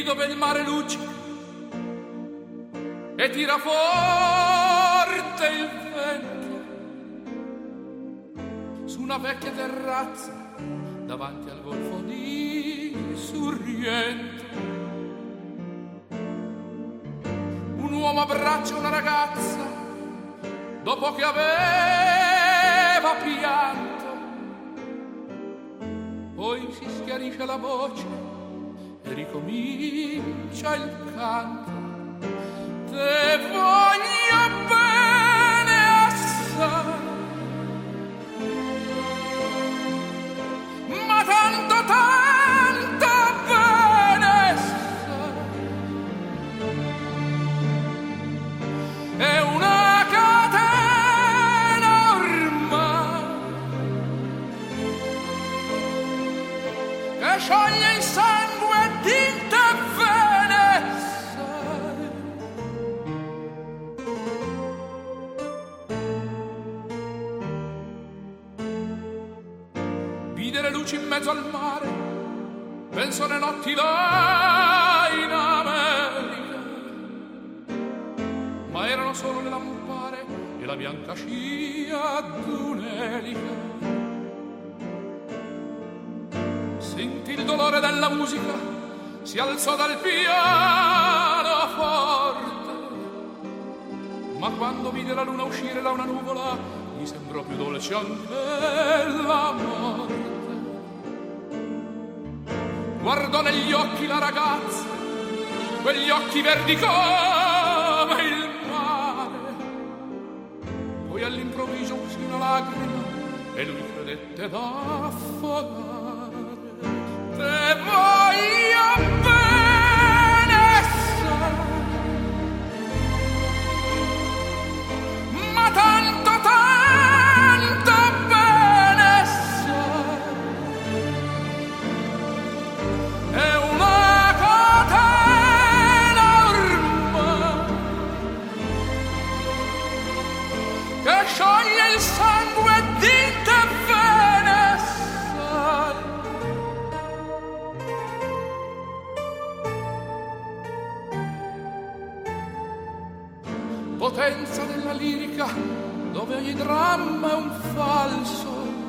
dove il mare luccica e tira forte il vento, su una vecchia terrazza davanti al golfo di Sorrento. Un uomo abbraccia una ragazza dopo che aveva pianto, poi si schiarisce la voce e ricomincia il canto. Te voglio bene assai, ma tanto tanto bene sai. È una catena ormai che scioglie il sangue di te bene sai. Vide le luci in mezzo al mare, penso alle notti là in America, ma erano solo le lampare e la bianca scia d'un'elica. Sentì il dolore della musica, si alzò dal pianoforte, ma quando vide la luna uscire da una nuvola gli sembrò più dolce anche la morte. Guardò negli occhi la ragazza, quegli occhi verdi come il mare, poi all'improvviso uscì una lacrima e lui credette d'affogare. Te voglio bene sai, ma tanto tanto bene sai. È una catena ormai che scioglie il sangue di te bene sai. Potenza della lirica dove ogni dramma è un falso,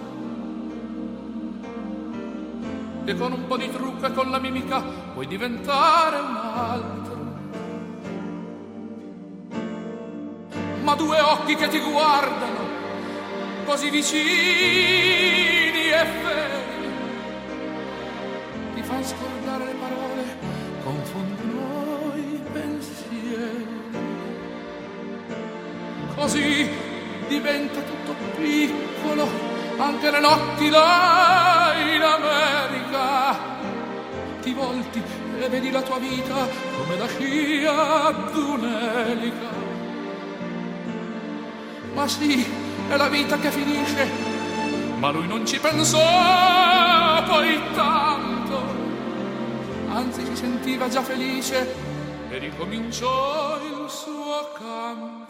e con un po' di trucco e con la mimica puoi diventare un altro. Ma due occhi che ti guardano così vicini e veri ti fanno scordare le parole, confondono i pensieri. Così diventa tutto piccolo, anche le notti là in America. Ti volti e vedi la tua vita come la scia d'un'elica. Ma sì, è la vita che finisce, ma lui non ci pensò poi tanto, anzi si sentiva già felice e ricominciò il suo canto.